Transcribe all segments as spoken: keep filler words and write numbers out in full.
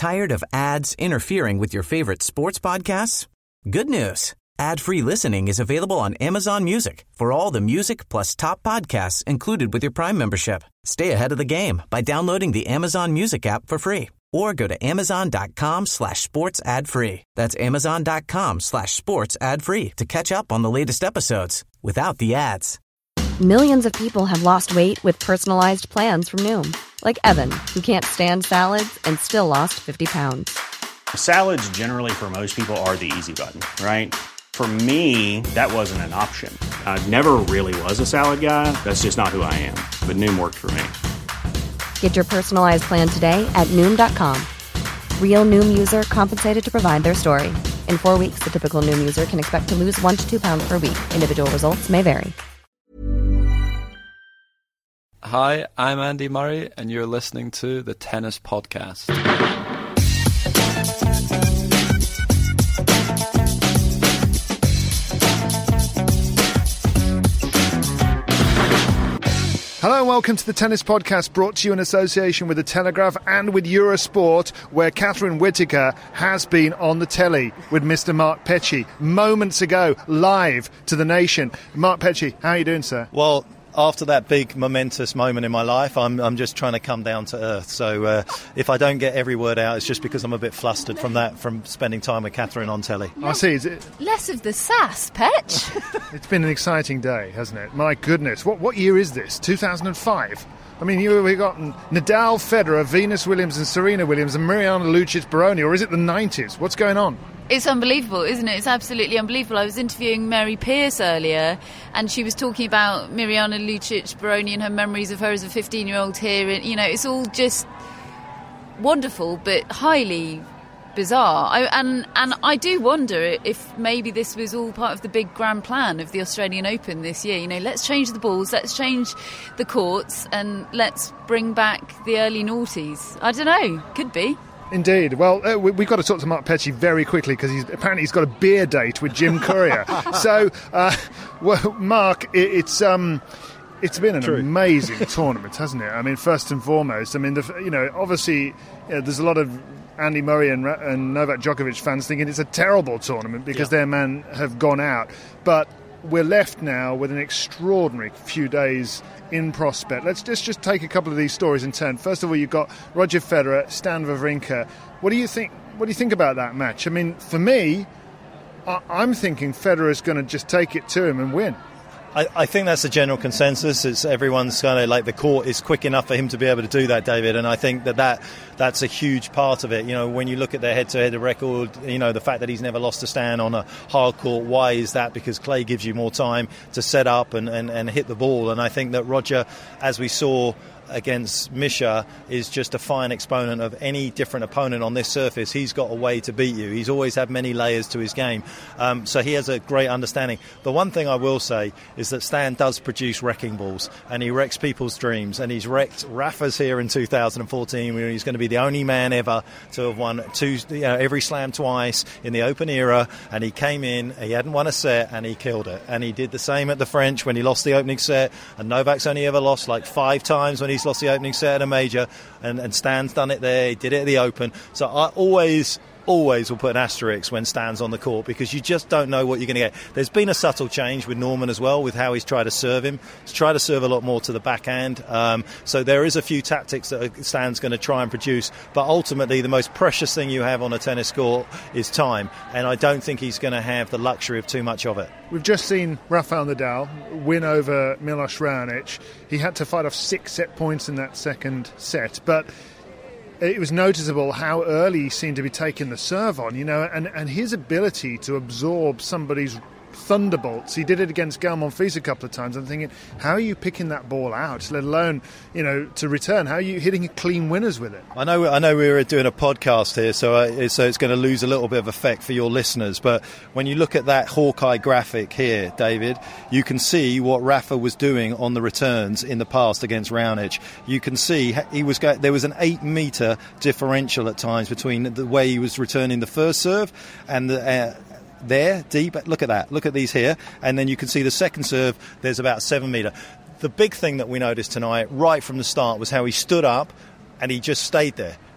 Tired of ads interfering with your favorite sports podcasts? Good news. Ad-free listening is available on Amazon Music for all the music plus top podcasts included with your Prime membership. Stay ahead of the game by downloading the Amazon Music app for free or go to amazon.com slash sports ad free. That's amazon.com slash sports ad free to catch up on the latest episodes without the ads. Millions of people have lost weight with personalized plans from Noom. Like Evan, who can't stand salads and still lost fifty pounds. Salads generally for most people are the easy button, right? For me, that wasn't an option. I never really was a salad guy. That's just not who I am. But Noom worked for me. Get your personalized plan today at Noom dot com. Real Noom user compensated to provide their story. In four weeks, the typical Noom user can expect to lose one to two pounds per week. Individual results may vary. Hi, I'm Andy Murray, and you're listening to the Tennis Podcast. Hello and welcome to the Tennis Podcast, brought to you in association with The Telegraph and with Eurosport, where Catherine Whitaker has been on the telly with Mister Mark Petchey moments ago, live to the nation. Mark Petchey, how are you doing, sir? Well, after that big momentous moment in my life, I'm I'm just trying to come down to earth. So uh, if I don't get every word out, it's just because I'm a bit flustered from that, from spending time with Catherine on telly. I see. Is it... Less of the sass, Petch. It's been an exciting day, hasn't it? My goodness. What what year is this? two thousand five? I mean, you, we got Nadal, Federer, Venus Williams and Serena Williams and Mariana Lucic-Baroni, or is it the nineties? What's going on? It's unbelievable, isn't it? It's absolutely unbelievable. I was interviewing Mary Pierce earlier, and she was talking about Mariana Lucic-Baroni and her memories of her as a fifteen-year-old here. And, you know, it's all just wonderful, but highly bizarre. I, and and I do wonder if maybe this was all part of the big grand plan of the Australian Open this year. You know, let's change the balls, let's change the courts, and let's bring back the early noughties. I don't know, could be. Indeed. Well, uh, we, we've got to talk to Mark Petchey very quickly because he's apparently he's got a beer date with Jim Courier. so, uh, well, Mark, it, it's um, it's been an True. amazing tournament, hasn't it? I mean, first and foremost, I mean, the, you know, obviously, you know, there's a lot of Andy Murray and, and Novak Djokovic fans thinking it's a terrible tournament because yeah. their men have gone out, but we're left now with an extraordinary few days in prospect. Let's just, just take a couple of these stories in turn. First of all, you've got Roger Federer, Stan Wawrinka. What do you think? What do you think about that match? I mean, for me, I, I'm thinking Federer's going to just take it to him and win. I, I think that's the general consensus. It's everyone's kind of like the court is quick enough for him to be able to do that, David. And I think that, that that's a huge part of it. You know, when you look at their head-to-head record, you know, the fact that he's never lost a Stan on a hard court, why is that? Because clay gives you more time to set up and, and, and hit the ball. And I think that Roger, as we saw against Misha, is just a fine exponent of any different opponent on this surface. He's got a way to beat you. He's always had many layers to his game. Um, so he has a great understanding. The one thing I will say is that Stan does produce wrecking balls, and he wrecks people's dreams, and he's wrecked Rafa's here in two thousand fourteen, where he's going to be the only man ever to have won two, you know, every slam twice in the Open era, and he came in, he hadn't won a set, and he killed it. And he did the same at the French when he lost the opening set, and Novak's only ever lost like five times when he's lost the opening set at a major, and, and Stan's done it there, he did it at the Open. So I always always will put an asterisk when Stan's on the court, because you just don't know what you're going to get. There's been a subtle change with Norman as well, with how he's tried to serve him. He's tried to serve a lot more to the backhand. Um, so there is a few tactics that Stan's going to try and produce, but ultimately the most precious thing you have on a tennis court is time, and I don't think he's going to have the luxury of too much of it. We've just seen Rafael Nadal win over Milos Raonic. He had to fight off six set points in that second set, but it was noticeable how early he seemed to be taking the serve on, you know, and, and his ability to absorb somebody's thunderbolts. He did it against Gael Monfils a couple of times. I'm thinking, how are you picking that ball out, let alone, you know, to return? How are you hitting clean winners with it? I know I know we were doing a podcast here, so, uh, so it's going to lose a little bit of effect for your listeners, but when you look at that Hawkeye graphic here, David, you can see what Rafa was doing on the returns in the past against Raonic. You can see he was go- there was an eight metre differential at times between the way he was returning the first serve and the... Uh, there, deep, look at that, look at these here, and then you can see the second serve, there's about seven metre. The big thing that we noticed tonight, right from the start, was how he stood up and he just stayed there.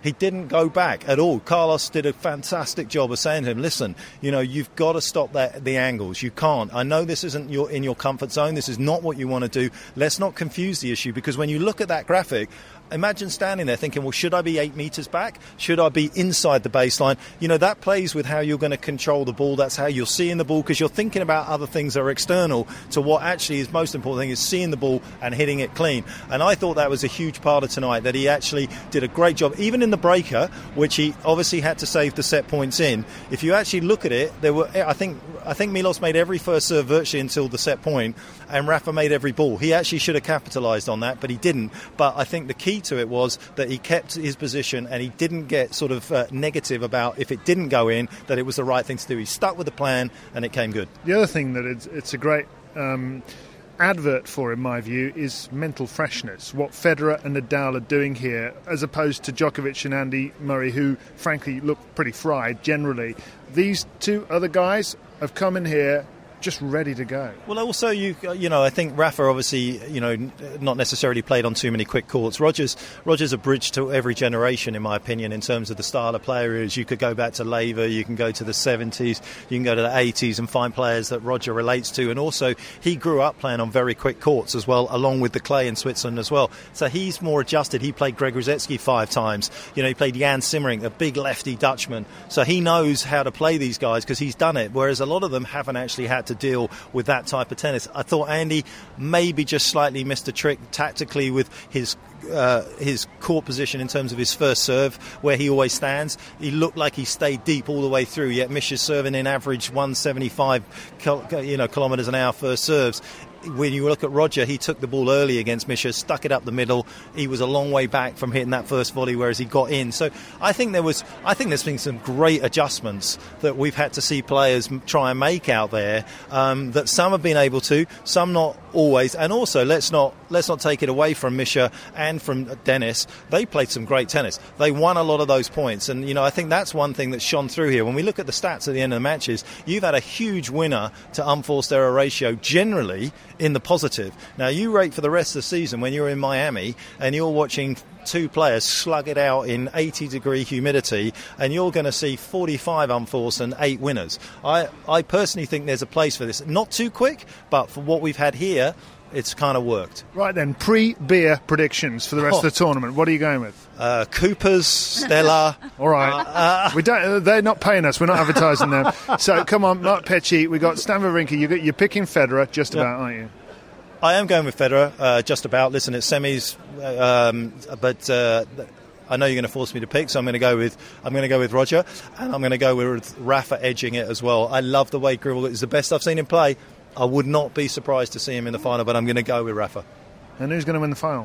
he didn't go back at all. Carlos did a fantastic job of saying to him, listen, you know, you've got to stop that, the angles. You can't. I know this isn't your, in your comfort zone. This is not what you want to do. Let's not confuse the issue, because when you look at that graphic, imagine standing there thinking, well, should I be eight metres back? Should I be inside the baseline? You know, that plays with how you're going to control the ball. That's how you're seeing the ball, because you're thinking about other things that are external to what actually is most important thing, is seeing the ball and hitting it clean. And I thought that was a huge part of tonight, that he actually did a great job, even in the breaker, which he obviously had to save the set points in. If you actually look at it, there were, I think, I think Milos made every first serve virtually until the set point, and Rafa made every ball. He actually should have capitalised on that, but he didn't. But I think the key to it was that he kept his position, and he didn't get sort of uh, negative about if it didn't go in, that it was the right thing to do. He stuck with the plan, and it came good. The other thing that it's, it's a great um, advert for, in my view, is mental freshness. What Federer and Nadal are doing here, as opposed to Djokovic and Andy Murray, who frankly look pretty fried generally. These two other guys have come in here just ready to go. Well, also, you you know, I think Rafa obviously, you know, not necessarily played on too many quick courts. Roger's Roger's a bridge to every generation, in my opinion, in terms of the style of player he is. You could go back to Laver, you can go to the seventies, you can go to the eighties and find players that Roger relates to. And also, he grew up playing on very quick courts as well, along with the clay in Switzerland as well. So he's more adjusted. He played Greg Ruzetsky five times. You know, he played Jan Simmering, a big lefty Dutchman. So he knows how to play these guys because he's done it, whereas a lot of them haven't actually had to deal with that type of tennis. I thought Andy maybe just slightly missed a trick tactically with his uh, his court position in terms of his first serve, where he always stands. He looked like he stayed deep all the way through, yet Mischa's serving in average one seventy-five you know, kilometres an hour first serves. When you look at Roger, he took the ball early against Mischa, stuck it up the middle. He was a long way back from hitting that first volley, whereas he got in. So I think there was, I think there's been some great adjustments that we've had to see players try and make out there. Um, that some have been able to, some not always. And also, let's not let's not take it away from Mischa and from Dennis. They played some great tennis. They won a lot of those points, and you know, I think that's one thing that shone through here. When we look at the stats at the end of the matches, you've had a huge winner to unforced error ratio generally in the positive. Now, you rate for the rest of the season when you're in Miami and you're watching two players slug it out in eighty degree humidity, and you're going to see forty-five unforced and eight winners. I, I personally think there's a place for this. Not too quick, but for what we've had here, it's kind of worked. Right then, pre-beer predictions for the rest oh. of the tournament. What are you going with? Uh, Cooper's, Stella. All right. Uh, we don't. They're not paying us. We're not advertising them. So come on, Mark Petchey. We got Stan Wawrinka. You, you're picking Federer, just yep. about, aren't you? I am going with Federer, uh, just about. Listen, it's semis, um, but uh, I know you're going to force me to pick, so I'm going to go with I'm going to go with Roger, and I'm going to go with Rafa edging it as well. I love the way Gribble is the best I've seen him play. I would not be surprised to see him in the final, but I'm going to go with Rafa. And who's going to win the final?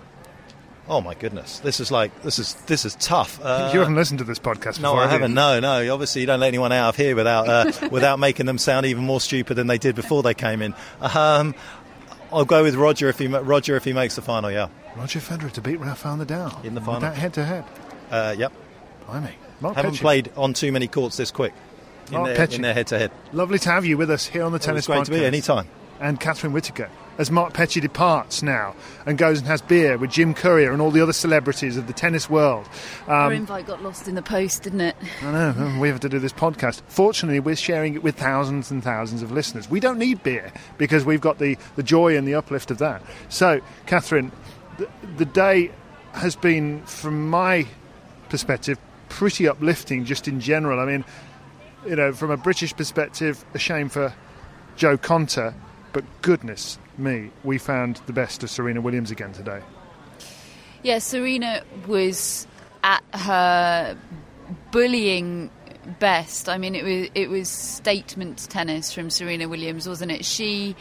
Oh my goodness, this is like this is this is tough. Uh, you haven't listened to this podcast before? No, I have haven't. You? No, no. Obviously, you don't let anyone out of here without uh, without making them sound even more stupid than they did before they came in. Um, I'll go with Roger if he Roger if he makes the final. Yeah, Roger Federer to beat Rafael Nadal in the final. That head to head. Uh, yep. Blimey. Mark Haven't Petchey. played on too many courts this quick in, Mark their, Petchey. in their head to head. Lovely to have you with us here on the It Tennis was great Podcast. to be any time. And Catherine Whitaker, as Mark Petchey departs now and goes and has beer with Jim Courier and all the other celebrities of the tennis world. Um, Our invite got lost in the post, didn't it? I know, we have to do this podcast. Fortunately, we're sharing it with thousands and thousands of listeners. We don't need beer because we've got the, the joy and the uplift of that. So, Catherine, the, the day has been, from my perspective, pretty uplifting just in general. I mean, you know, from a British perspective, a shame for Jo Konta, but goodness me, we found the best of Serena Williams again today. Yeah, Serena was at her bullying best. I mean, it was it was statement tennis from Serena Williams, wasn't it? She,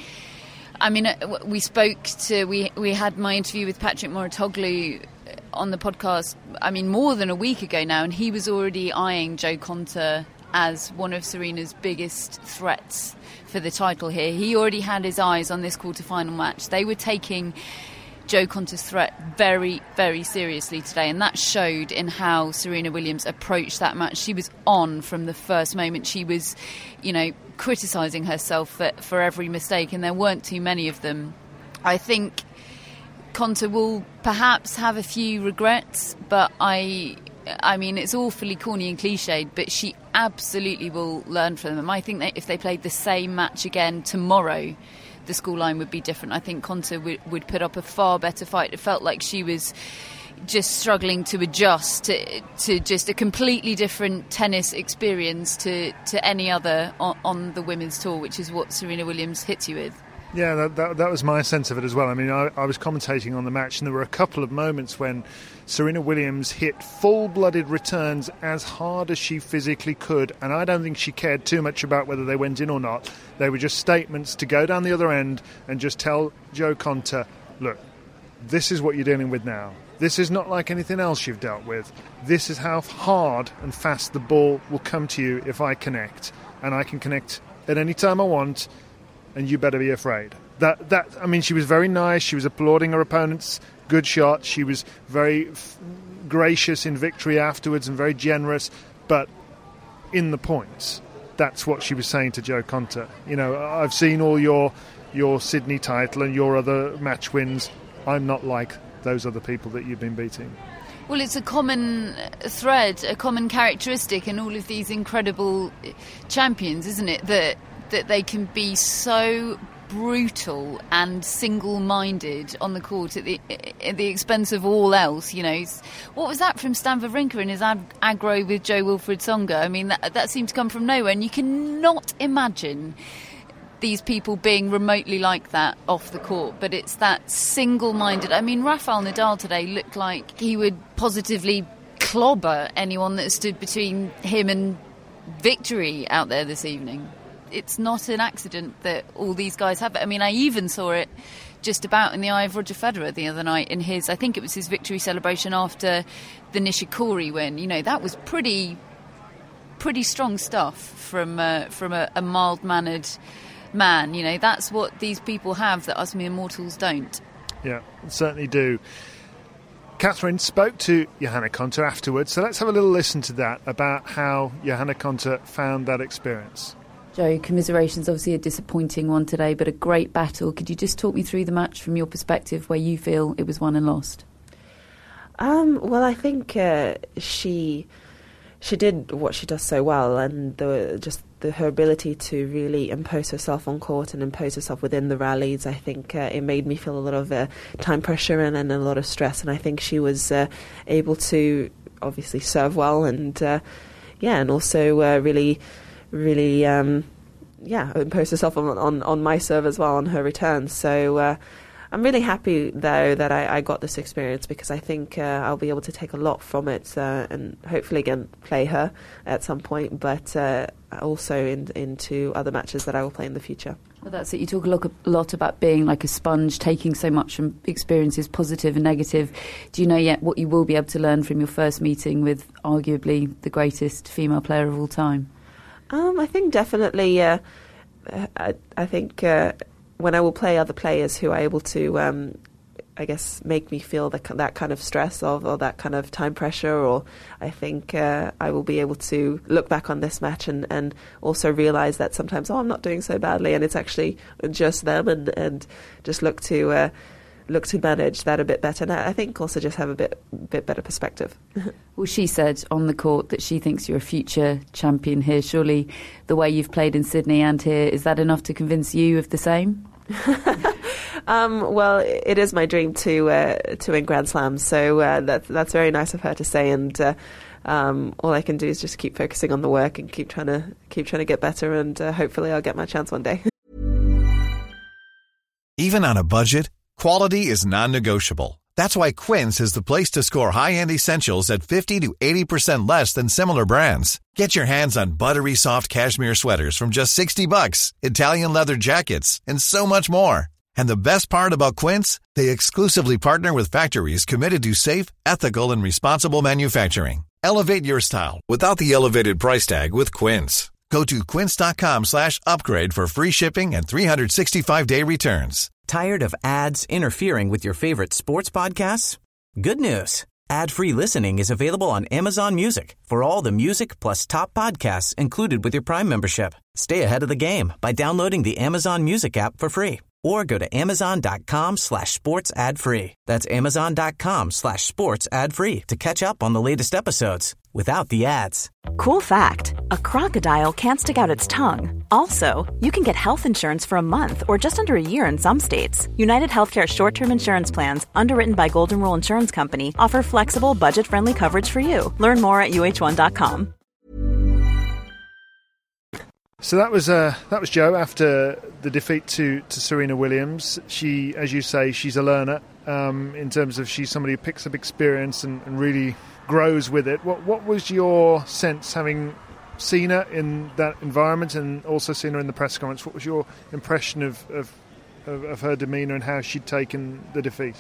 I mean, we spoke to we we had my interview with Patrick Mouratoglou on the podcast. I mean, more than a week ago now, and he was already eyeing Jo Konta as one of Serena's biggest threats for the title here. He already had his eyes on this quarter-final match. They were taking Jo Konta's threat very, very seriously today, and that showed in how Serena Williams approached that match. She was on from the first moment. She was, you know, criticising herself for, for every mistake, and there weren't too many of them. I think Konta will perhaps have a few regrets, but I I mean, it's awfully corny and cliched, but she absolutely will learn from them. I think that if they played the same match again tomorrow, the scoreline would be different. I think Konta would, would put up a far better fight. It felt like she was just struggling to adjust to, to just a completely different tennis experience to, to any other on, on the women's tour, which is what Serena Williams hits you with. Yeah, that, that, that was my sense of it as well. I mean, I, I was commentating on the match, and there were a couple of moments when Serena Williams hit full-blooded returns as hard as she physically could, and I don't think she cared too much about whether they went in or not. They were just statements to go down the other end and just tell Jo Konta, look, this is what you're dealing with now. This is not like anything else you've dealt with. This is how hard and fast the ball will come to you if I connect, and I can connect at any time I want, and you better be afraid. That that I mean, she was very nice. She was applauding her opponent's good shot. She was very f- gracious in victory afterwards and very generous. But in the points, that's what she was saying to Jo Konta. You know, I've seen all your your Sydney title and your other match wins. I'm not like those other people that you've been beating. Well, it's a common thread, a common characteristic in all of these incredible champions, isn't it? That that they can be so brutal and single-minded on the court at the at the expense of all else. You know, what was that from Stan Wawrinka in his ag- aggro with Jo-Wilfried Tsonga? I mean, that, that seemed to come from nowhere, and you cannot imagine these people being remotely like that off the court. But it's that single-minded. I mean, Rafael Nadal today looked like he would positively clobber anyone that stood between him and victory out there this evening. It's not an accident that all these guys have it. I mean, I even saw it just about in the eye of Roger Federer the other night in his, I think it was his victory celebration after the Nishikori win. You know, that was pretty pretty strong stuff from uh, from a, a mild-mannered man. You know, that's what these people have that us mere mortals don't. Yeah, certainly do. Catherine spoke to Johanna Konta afterwards, so let's have a little listen to that about how Johanna Konta found that experience. Jo, commiserations, obviously a disappointing one today, but a great battle. Could you just talk me through the match from your perspective, where you feel it was won and lost? Um, well, I think uh, she she did what she does so well, and the, just the, her ability to really impose herself on court and impose herself within the rallies. I think uh, it made me feel a lot of uh, time pressure and, and a lot of stress, and I think she was uh, able to obviously serve well and uh, yeah, and also uh, really. really, um, yeah, impose herself on, on, on my serve as well on her return. So uh, I'm really happy, though, that I, I got this experience, because I think uh, I'll be able to take a lot from it uh, and hopefully again play her at some point, but uh, also in, into other matches that I will play in the future. Well, that's it. You talk a lot, a lot about being like a sponge, taking so much from experiences, positive and negative. Do you know yet what you will be able to learn from your first meeting with arguably the greatest female player of all time? Um, I think definitely, uh, I, I think uh, when I will play other players who are able to, um, I guess, make me feel the, that kind of stress of, or that kind of time pressure, or I think uh, I will be able to look back on this match and, and also realise that sometimes, oh, I'm not doing so badly, and it's actually just them, and, and just look to uh, look to manage that a bit better. And I think also just have a bit bit better perspective. Well, she said on the court that she thinks you're a future champion here. Surely the way you've played in Sydney and here, is that enough to convince you of the same? um, well, it is my dream to uh, to win Grand Slams, so uh, that, that's very nice of her to say, and uh, um, all I can do is just keep focusing on the work and keep trying to keep trying to get better, and uh, hopefully I'll get my chance one day. Even on a budget, quality is non-negotiable. That's why Quince is the place to score high-end essentials at fifty to eighty percent less than similar brands. Get your hands on buttery soft cashmere sweaters from just sixty bucks, Italian leather jackets, and so much more. And the best part about Quince, they exclusively partner with factories committed to safe, ethical, and responsible manufacturing. Elevate your style without the elevated price tag with Quince. Go to quince.com slash upgrade for free shipping and three sixty-five day returns. Tired of ads interfering with your favorite sports podcasts? Good news. Ad-free listening is available on Amazon Music for all the music plus top podcasts included with your Prime membership. Stay ahead of the game by downloading the Amazon Music app for free or go to amazon.com slash sports ad free. That's amazon.com slash sports ad free to catch up on the latest episodes without the ads. Cool fact, a crocodile can't stick out its tongue. Also, you can get health insurance for a month or just under a year in some states. United Healthcare short-term insurance plans, underwritten by Golden Rule Insurance Company, offer flexible, budget-friendly coverage for you. Learn more at U H one dot com. So that was uh, that was Jo after the defeat to, to Serena Williams. She, as you say, she's a learner um, in terms of she's somebody who picks up experience and, and really grows with it. What what was your sense, having seen her in that environment and also seen her in the press conference? What was your impression of of, of, of her demeanour and how she'd taken the defeat?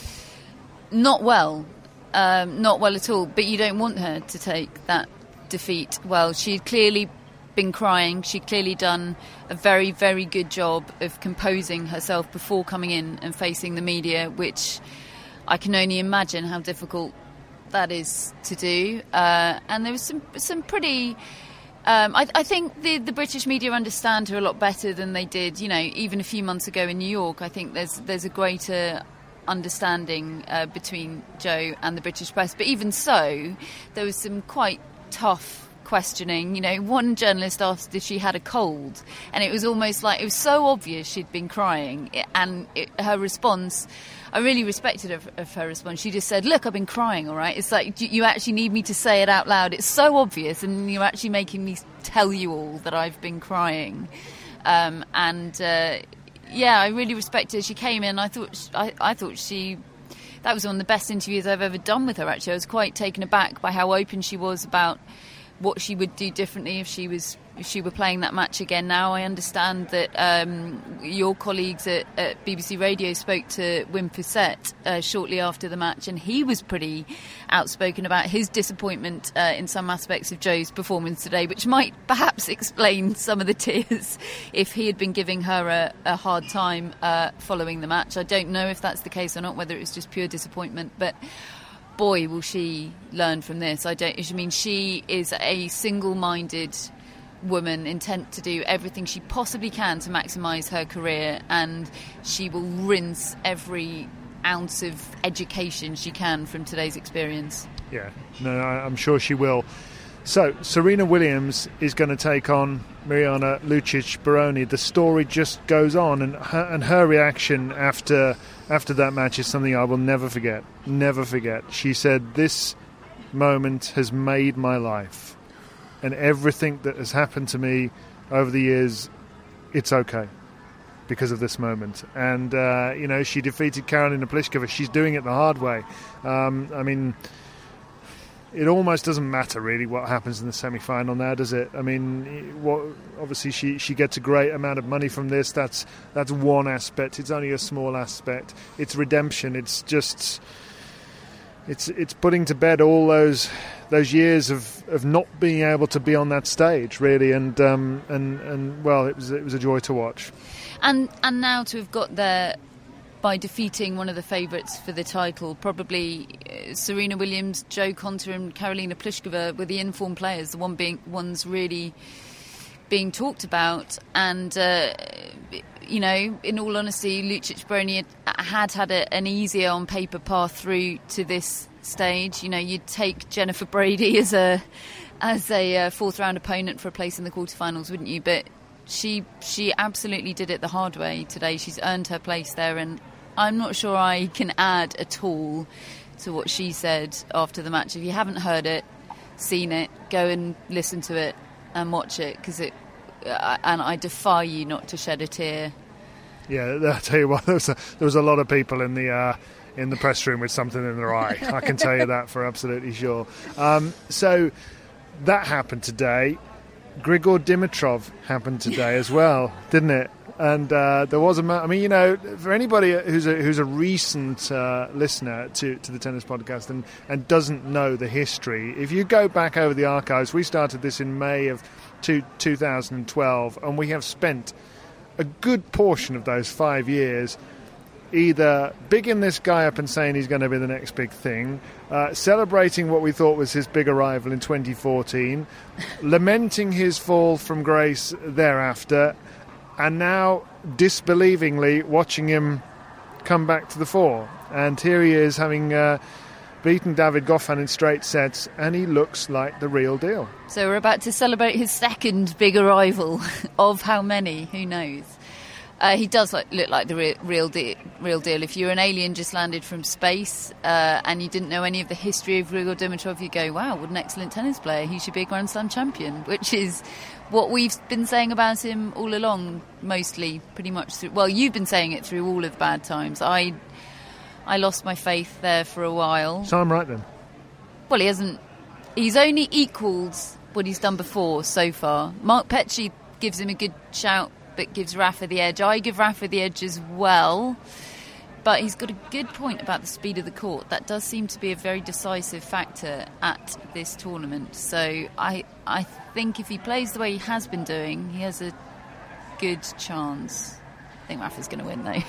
Not well, um, not well at all. But you don't want her to take that defeat well. She'd clearly been crying. She'd clearly done a very, very good job of composing herself before coming in and facing the media, which I can only imagine how difficult that is to do. Uh, and there was some some pretty... Um, I, I think the, the British media understand her a lot better than they did, you know, even a few months ago in New York. I think there's there's a greater understanding uh, between Jo and the British press. But even so, there was some quite tough questioning. You know, one journalist asked if she had a cold, and it was almost like it was so obvious she'd been crying, and it, her response, I really respected of, of her response. She just said, "Look, I've been crying, all right." It's like, you actually need me to say it out loud. It's so obvious, and you're actually making me tell you all that I've been crying. Um, and uh, yeah, I really respected her. She came in. I thought, I, I thought she. That was one of the best interviews I've ever done with her. Actually, I was quite taken aback by how open she was about what she would do differently if she was if she were playing that match again. Now I understand that um, your colleagues at, at B B C Radio spoke to Wim Fissette uh, shortly after the match, and he was pretty outspoken about his disappointment uh, in some aspects of Jo's performance today, which might perhaps explain some of the tears if he had been giving her a, a hard time uh, following the match. I don't know if that's the case or not, whether it was just pure disappointment, but boy, will she learn from this. I don't. I mean, she is a single-minded woman, intent to do everything she possibly can to maximise her career, and she will rinse every ounce of education she can from today's experience. Yeah, no, I'm sure she will. So, Serena Williams is going to take on Mirjana Lucic-Baroni. The story just goes on, and her, and her reaction after after that match is something I will never forget. Never forget. She said, "This moment has made my life, and everything that has happened to me over the years, it's okay because of this moment." And, uh, you know, she defeated Karolina Pliskova. She's doing it the hard way. Um, I mean, it almost doesn't matter really what happens in the semi-final now, does it? I mean, what, obviously she, she gets a great amount of money from this. That's that's one aspect. It's only a small aspect. It's redemption. It's just it's it's putting to bed all those those years of, of not being able to be on that stage, really. And um, and and well, it was it was a joy to watch. And and now to have got there by defeating one of the favourites for the title, probably uh, Serena Williams, Jo Konta and Karolina Pliskova were the informed players, the one being ones really being talked about. And uh, you know, in all honesty, Lucic-Baroni had, had had a, an easier on paper path through to this stage. You know, you'd take Jennifer Brady as a as a uh, fourth round opponent for a place in the quarterfinals, wouldn't you? But she she absolutely did it the hard way today. She's earned her place there, and I'm not sure I can add at all to what she said after the match. If you haven't heard it, seen it, go and listen to it and watch it, because it uh, and I defy you not to shed a tear. Yeah, I'll tell you what, there was a, there was a lot of people in the uh, in the press room with something in their eye. I can tell you that for absolutely sure. Um, so that happened today. Grigor Dimitrov happened today as well, didn't it? And uh, there was a, I mean, you know, for anybody who's a who's a recent uh, listener to, to the tennis podcast and, and doesn't know the history, if you go back over the archives, we started this in May of two, two thousand twelve, and we have spent a good portion of those five years either bigging this guy up and saying he's going to be the next big thing, uh, celebrating what we thought was his big arrival in twenty fourteen, lamenting his fall from grace thereafter, and now disbelievingly watching him come back to the fore. And here he is, having uh, beaten David Goffin in straight sets, and he looks like the real deal. So we're about to celebrate his second big arrival. Of how many? Who knows? Uh, he does look, look like the re- real, de- real deal. If you're an alien just landed from space uh, and you didn't know any of the history of Grigor Dimitrov, you go, wow, what an excellent tennis player. He should be a Grand Slam champion, which is what we've been saying about him all along, mostly, pretty much. Through, well, you've been saying it through all of bad times. I I lost my faith there for a while. So I'm right then. Well, he hasn't... He's only equalled what he's done before so far. Mark Petchey gives him a good shout, but gives Rafa the edge. I give Rafa the edge as well, but he's got a good point about the speed of the court. That does seem to be a very decisive factor at this tournament. So I I think if he plays the way he has been doing, he has a good chance. I think Rafa's going to win, though.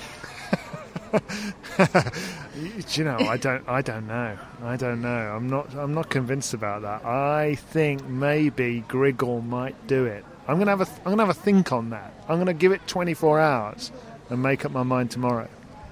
You know, I don't, I don't know. I don't know. I'm not, I'm not convinced about that. I think maybe Grigor might do it. I'm gonna have a, I'm gonna have a think on that. I'm gonna give it twenty-four hours and make up my mind tomorrow.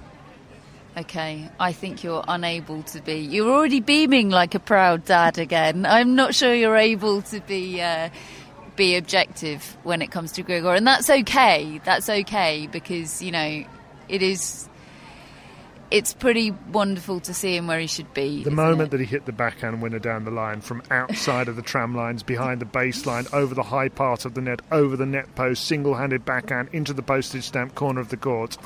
Okay, I think you're unable to be. You're already beaming like a proud dad again. I'm not sure you're able to be. Uh, be objective when it comes to Grigor, and that's okay. That's okay because you know it is. It's pretty wonderful to see him where he should be. The moment it? that he hit the backhand winner down the line from outside of the tram lines, behind the baseline, over the high part of the net, over the net post, single-handed backhand into the postage stamp corner of the court.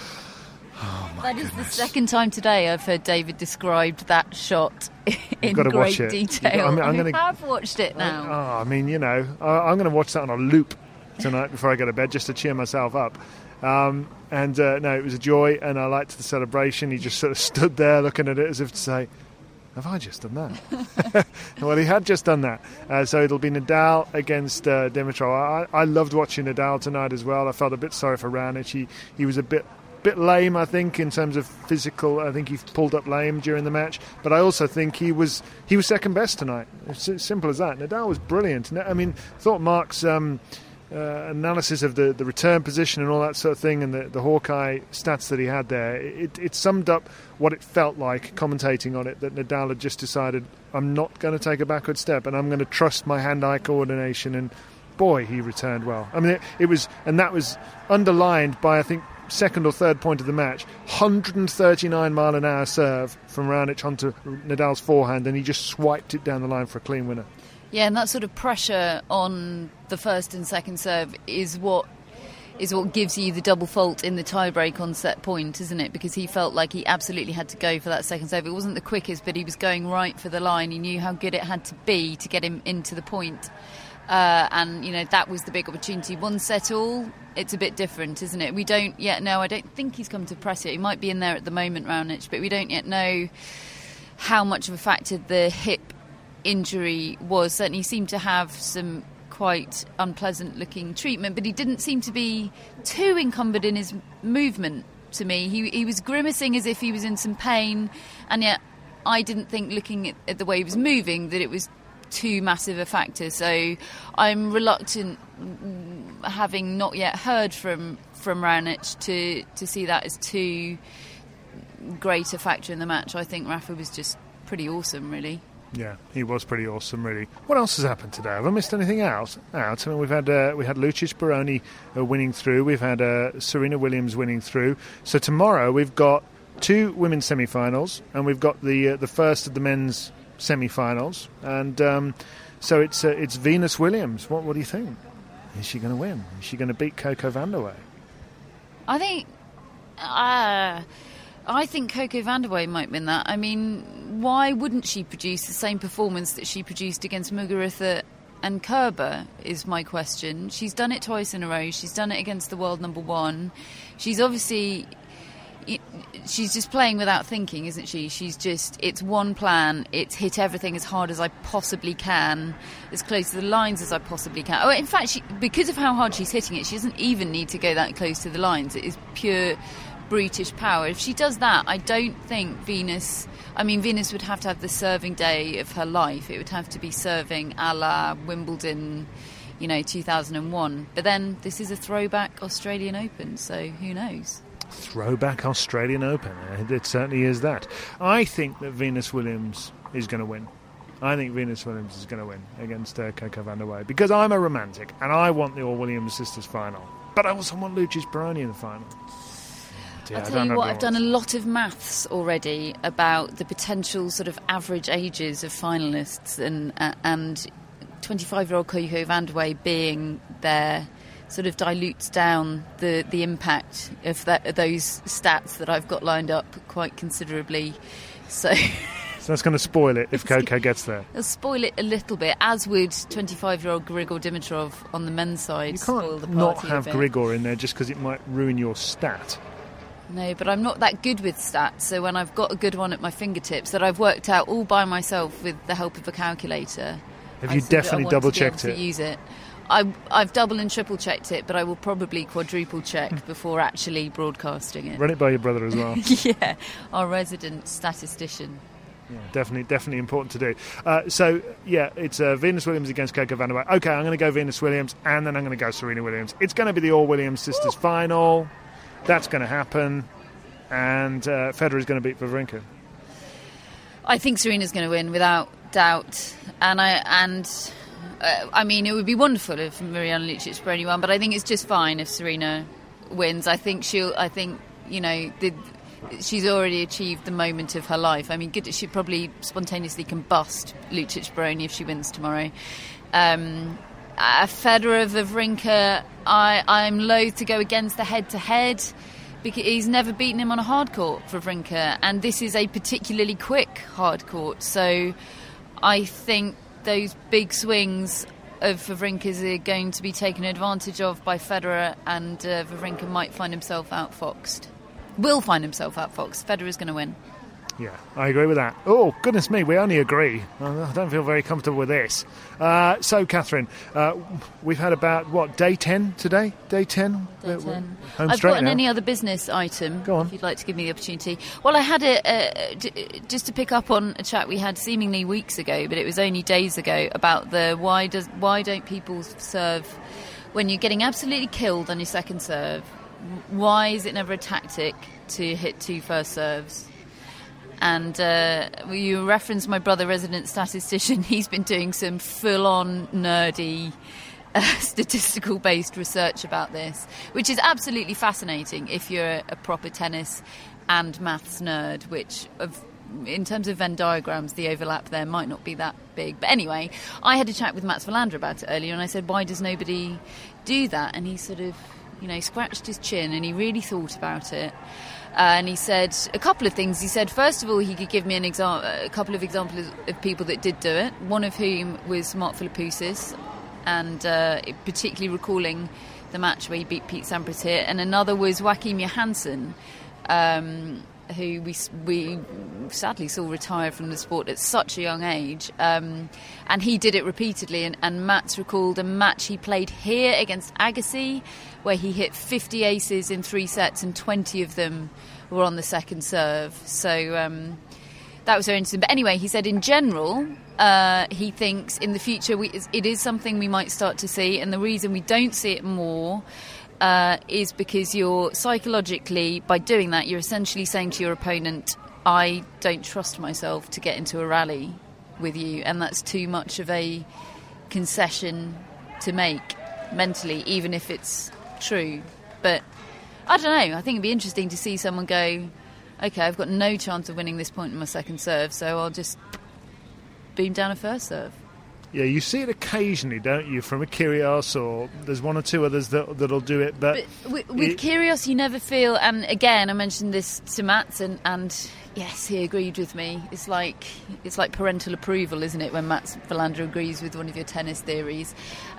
Oh my that goodness. is the second time today I've heard David described that shot in great watch Got, detail. I, mean, I'm I gonna, have watched it now. I, oh, I mean, you know, I, I'm going to watch that on a loop tonight before I go to bed just to cheer myself up. Um, and uh, no, it was a joy, and I liked the celebration. He just sort of stood there looking at it as if to say, have I just done that? Well, he had just done that. Uh, so it'll be Nadal against uh, Dimitrov. I, I loved watching Nadal tonight as well. I felt a bit sorry for Raonic. He, he was a bit bit lame, I think, in terms of physical. I think he pulled up lame during the match. But I also think he was he was second best tonight. It's as simple as that. Nadal was brilliant. I mean, I thought Mark's... Um, Uh, analysis of the, the return position and all that sort of thing, and the, the Hawkeye stats that he had there, it, it summed up what it felt like commentating on it, that Nadal had just decided, I'm not going to take a backward step and I'm going to trust my hand-eye coordination, and boy, he returned well. I mean, it, it was, and that was underlined by, I think, second or third point of the match, one hundred thirty-nine mile an hour serve from Raonic onto Nadal's forehand, and he just swiped it down the line for a clean winner. Yeah, and that sort of pressure on the first and second serve is what is what gives you the double fault in the tiebreak on set point, isn't it? Because he felt like he absolutely had to go for that second serve. It wasn't the quickest, but he was going right for the line. He knew how good it had to be to get him into the point. Uh, and, you know, that was the big opportunity. One set all, it's a bit different, isn't it? We don't yet know. I don't think he's come to press it. He might be in there at the moment, Raonic, but we don't yet know how much of a factor the hip injury was. Certainly seemed to have some quite unpleasant looking treatment, but he didn't seem to be too encumbered in his movement to me. He, he was grimacing as if he was in some pain, and yet I didn't think, looking at, at the way he was moving, that it was too massive a factor. So I'm reluctant, having not yet heard from from Raonic, to, to see that as too great a factor in the match. I think Rafa was just pretty awesome, really. Yeah, he was pretty awesome, really. What else has happened today? Have I missed anything else? Out. I mean, we've had uh, we had Lucic Baroni uh, winning through. We've had uh, Serena Williams winning through. So tomorrow we've got two women's semi-finals, and we've got the uh, the first of the men's semi-finals. And um, so it's uh, it's Venus Williams. What what do you think? Is she going to win? Is she going to beat Coco Vandeweghe? I think. Uh, I think Coco Vandeweghe might win that. I mean, why wouldn't she produce the same performance that she produced against Muguruza and Kerber, is my question. She's done it twice in a row. She's done it against the world number one. She's obviously... She's just playing without thinking, isn't she? She's just... It's one plan. It's hit everything as hard as I possibly can, as close to the lines as I possibly can. Oh, in fact, she, because of how hard she's hitting it, she doesn't even need to go that close to the lines. It is pure... brutish power. If she does that, I don't think Venus... I mean, Venus would have to have the serving day of her life. It would have to be serving a la Wimbledon, you know, two thousand one. But then this is a throwback Australian Open, so who knows? Throwback Australian Open. It certainly is that. I think that Venus Williams is going to win. I think Venus Williams is going to win against uh, Coco van der Weij, because I'm a romantic and I want the All Williams sisters final. But I also want Lucic Baroni in the final. Yeah, I'll tell you what, I've done a lot of maths already about the potential sort of average ages of finalists, and uh, and twenty-five-year-old Coco van der Weij being there sort of dilutes down the, the impact of that, those stats that I've got lined up quite considerably. So... So that's going to spoil it if Coco gets there. It'll spoil it a little bit, as would twenty-five-year-old Grigor Dimitrov on the men's side. You spoil can't the not party have a bit. Grigor in there just because it might ruin your stat. No, but I'm not that good with stats, so when I've got a good one at my fingertips that I've worked out all by myself with the help of a calculator... Have I you sort of- I definitely want to be double-checked able to it? use it. I, I've double and triple checked it, but I will probably quadruple check before actually broadcasting it. Run it by your brother as well. Yeah, our resident statistician. Yeah, definitely, definitely important to do. Uh, so, yeah, it's uh, Venus Williams against Coco van der Weij. OK, I'm going to go Venus Williams, and then I'm going to go Serena Williams. It's going to be the All Williams sisters final. That's going to happen. And uh, Federer's going to beat Wawrinka. I think Serena's going to win, without doubt. And I and uh, I mean, it would be wonderful if Mariana Lucic Baroni won, but I think it's just fine if Serena wins. I think she'll. I think you know the. She's already achieved the moment of her life. I mean, good, she'd probably spontaneously combust Lucic Baroni if she wins tomorrow. Um, uh, Federer, Wawrinka, I, I'm loath to go against the head-to-head because he's never beaten him on a hard court, Wawrinka, and this is a particularly quick hard court. So I think those big swings of Wawrinka's are going to be taken advantage of by Federer, and uh, Wawrinka might find himself outfoxed. Will find himself outfoxed. Federer's going to win. Yeah, I agree with that. Oh, goodness me, we only agree. I don't feel very comfortable with this. Uh, so, Catherine, uh, we've had about, what, day ten today? Day ten? Day ten. Home I've straight got now. any other business item. Go on. If you'd like to give me the opportunity. Well, I had a, a j- just to pick up on a chat we had seemingly weeks ago, but it was only days ago, about the why does why don't people serve when you're getting absolutely killed on your second serve? Why is it never a tactic to hit two first serves? And uh, you referenced my brother, resident statistician. He's been doing some full-on nerdy uh, statistical-based research about this, which is absolutely fascinating if you're a, a proper tennis and maths nerd, which of in terms of Venn diagrams, the overlap there might not be that big. But anyway, I had a chat with Mats Wilander about it earlier, and I said, why does nobody do that? And he sort of, you know, scratched his chin, and he really thought about it. Uh, and he said a couple of things. He said, first of all, he could give me an exa- a couple of examples of people that did do it, one of whom was Mark Philippoussis, and uh, particularly recalling the match where he beat Pete Sampras here, and another was Joachim Johansson, um, who we we sadly saw retire from the sport at such a young age, um, and he did it repeatedly. And, and Matt's recalled a match he played here against Agassi, where he hit fifty aces in three sets, and twenty of them were on the second serve. So um, that was very interesting. But anyway, he said in general, uh, he thinks in the future we, it is something we might start to see, and the reason we don't see it more Uh, is because you're psychologically, by doing that, you're essentially saying to your opponent, I don't trust myself to get into a rally with you, and that's too much of a concession to make mentally, even if it's true. But I don't know, I think it'd be interesting to see someone go, OK, I've got no chance of winning this point in my second serve, so I'll just beam down a first serve. Yeah, you see it occasionally, don't you, from a Kyrgios, or there's one or two others that, that'll do it. But, but with, with it, Kyrgios, you never feel, and again, I mentioned this to Mats, and, and yes, he agreed with me. It's like it's like parental approval, isn't it, when Mats Wilander agrees with one of your tennis theories.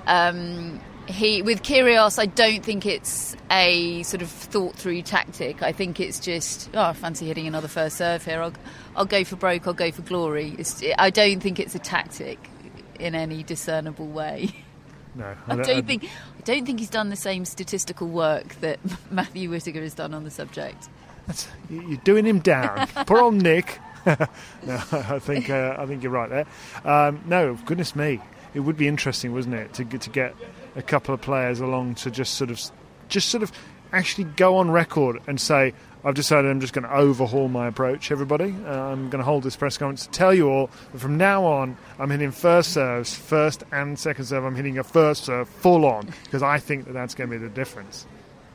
Um, he with Kyrgios, I don't think it's a sort of thought-through tactic. I think it's just, oh, I fancy hitting another first serve here. I'll, I'll go for broke, I'll go for glory. It's, I don't think it's a tactic in any discernible way. No, I, I don't I, think. I don't think he's done the same statistical work that Matthew Whittaker has done on the subject. That's, you're doing him down. Poor old Nick. No, I think uh, I think you're right there. Um, no, goodness me, it would be interesting, wouldn't it, to get, to get a couple of players along to just sort of, just sort of actually go on record and say, I've decided I'm just going to overhaul my approach, everybody. Uh, I'm going to hold this press conference to tell you all that from now on, I'm hitting first serves, first and second serve. I'm hitting a first serve full on, because I think that that's going to be the difference.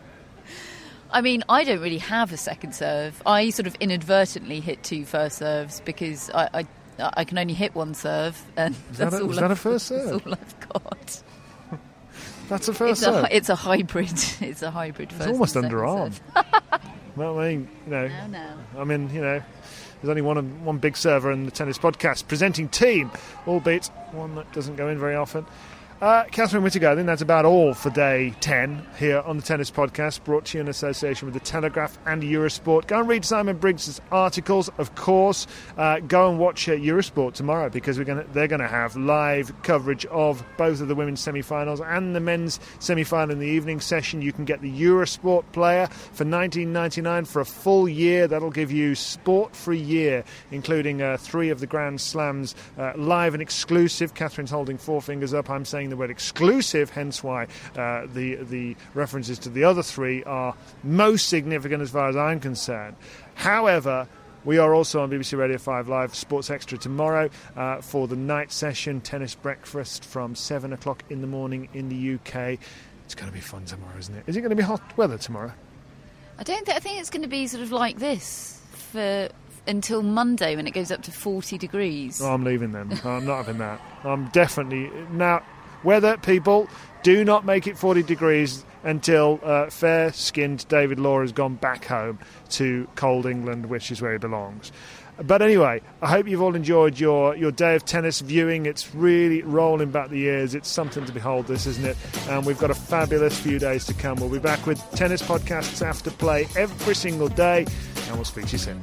I mean, I don't really have a second serve. I sort of inadvertently hit two first serves because I I, I can only hit one serve, and is that's that a, all. Is I've, that a first serve? That's all I've got. That's a first it's serve. A, it's a hybrid. It's a hybrid. It's first almost and underarm. Well, I mean, you know, no, no. I mean, you know, there's only one one big server in the Tennis Podcast presenting team, albeit one that doesn't go in very often. Uh, Catherine Whittaker, I think that's about all for day ten here on the Tennis Podcast, brought to you in association with The Telegraph and Eurosport. Go and read Simon Briggs' articles, of course. Uh, go and watch uh, Eurosport tomorrow, because we're gonna, they're going to have live coverage of both of the women's semi-finals and the men's semi-final in the evening session. You can get the Eurosport player for nineteen ninety-nine for a full year. That'll give you sport for a year, including uh, three of the Grand Slams uh, live and exclusive. Catherine's holding four fingers up. I'm saying the word exclusive, hence why uh, the the references to the other three are most significant as far as I'm concerned. However, we are also on B B C Radio five Live Sports Extra tomorrow uh, for the night session, tennis breakfast from seven o'clock in the morning in the U K. It's going to be fun tomorrow, isn't it? Is it going to be hot weather tomorrow? I don't think. I think it's going to be sort of like this for until Monday, when it goes up to forty degrees. Oh, I'm leaving then. I'm not having that. I'm definitely now. Weather, people, do not make it forty degrees until uh, fair-skinned David Law has gone back home to cold England, which is where he belongs. But anyway, I hope you've all enjoyed your, your day of tennis viewing. It's really rolling back the years. It's something to behold, this, isn't it? And we've got a fabulous few days to come. We'll be back with tennis podcasts after play every single day, and we'll speak to you soon.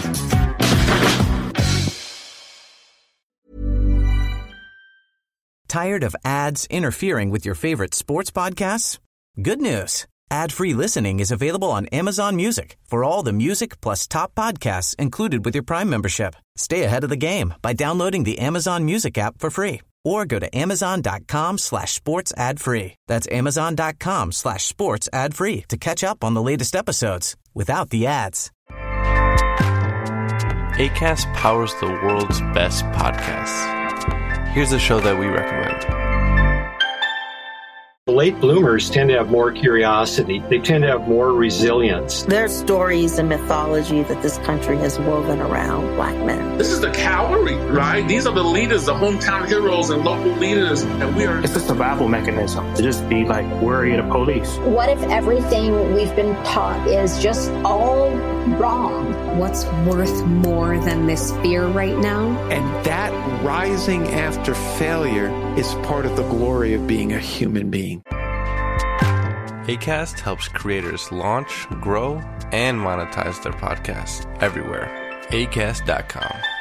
Tired of ads interfering with your favorite sports podcasts? Good news. Ad-free listening is available on Amazon Music for all the music plus top podcasts included with your Prime membership. Stay ahead of the game by downloading the Amazon Music app for free, or go to amazon.com slash sports ad free. That's amazon.com slash sports ad free to catch up on the latest episodes without the ads. Acast powers the world's best podcasts. Here's a show that we recommend. Late bloomers tend to have more curiosity. They tend to have more resilience. There are stories and mythology that this country has woven around black men. This is the cavalry, right? These are the leaders, the hometown heroes and local leaders. And we are. It's a survival mechanism to just be like worried of police. What if everything we've been taught is just all wrong? What's worth more than this fear right now? And that rising after failure is part of the glory of being a human being. Acast helps creators launch, grow, and monetize their podcasts everywhere. Acast dot com.